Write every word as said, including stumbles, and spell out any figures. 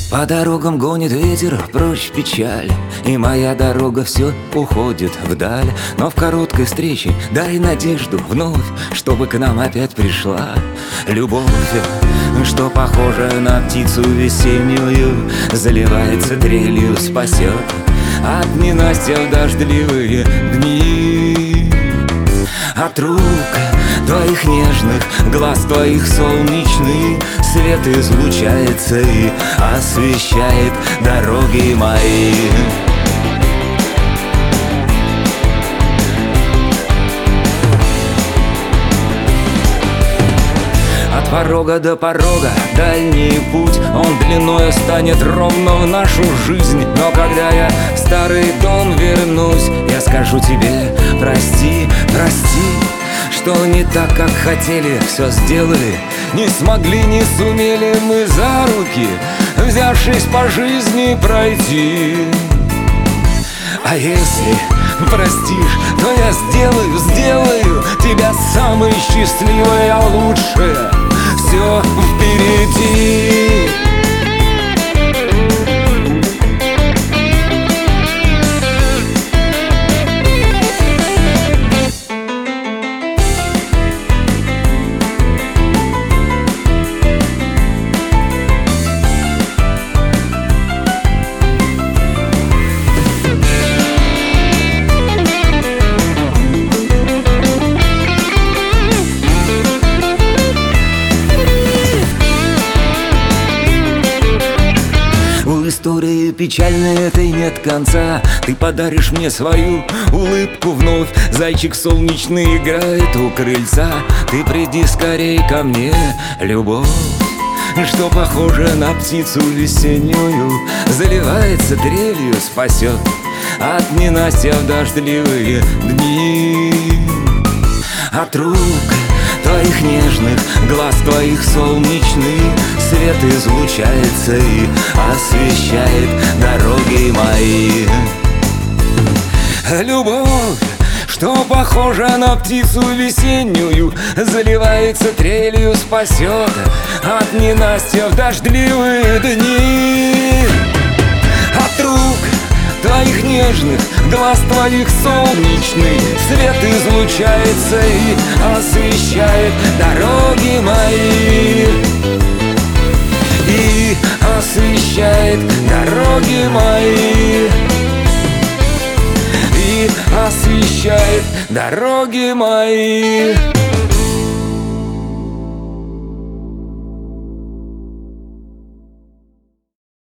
По дорогам гонит ветер прочь печаль, и моя дорога все уходит вдаль. Но в короткой встрече дай надежду вновь, чтобы к нам опять пришла любовь, что похожа на птицу весеннюю, заливается трелью, спасет от ненастья в дождливые дни. От рук твоих нежных, глаз твоих солнечных свет излучается и освещает дороги мои. От порога до порога дальний путь, он длиною станет ровно в нашу жизнь. Но когда я в старый дом вернусь, я скажу тебе: прости, прости, что не так, как хотели, все сделали, не смогли, не сумели мы за руки, взявшись по жизни пройти. А если простишь, то я сделаю, сделаю тебя самой счастливой, а лучшее все впереди. Истории печальной этой нет конца. Ты подаришь мне свою улыбку вновь. Зайчик солнечный играет у крыльца. Ты приди скорей ко мне, любовь, что похоже на птицу весеннюю, заливается трелью, спасет от ненастья в дождливые дни. От рук твоих нежных, глаз твоих солнечных свет излучается и освещает дороги мои. Любовь, что похожа на птицу весеннюю, заливается трелью, спасет от ненастья в дождливые дни. От рук твоих нежных, глаз твоих солнечных свет излучается и освещает дороги мои. И освещает дороги мои. И освещает дороги мои.